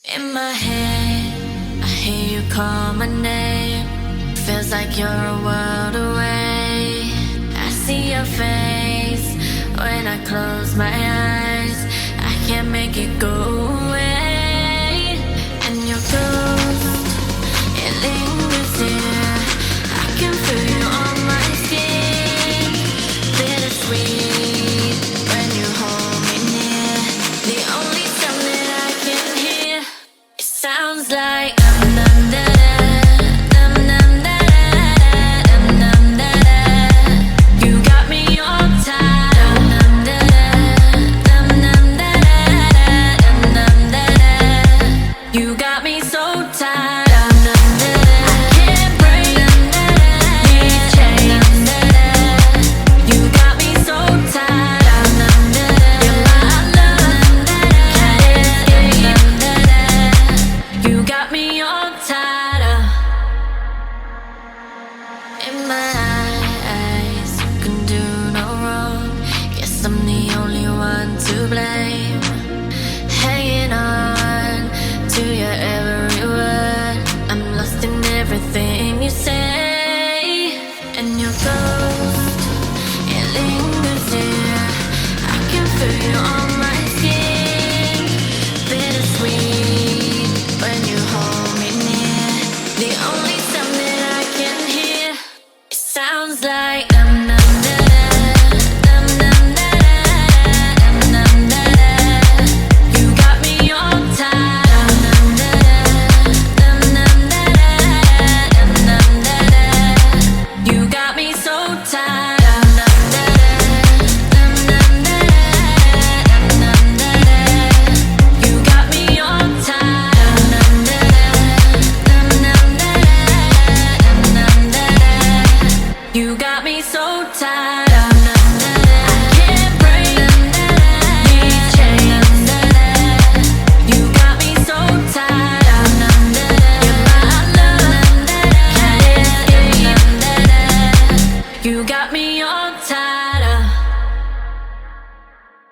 In my head, I hear you call my name. Feels like you're a world away. I see your face when I close my eyes. I can't make it go away. And your ghost, it lingers here. I can feel you on my skin. Bittersweet when you hold me near. The only sound that I can hear, it sounds like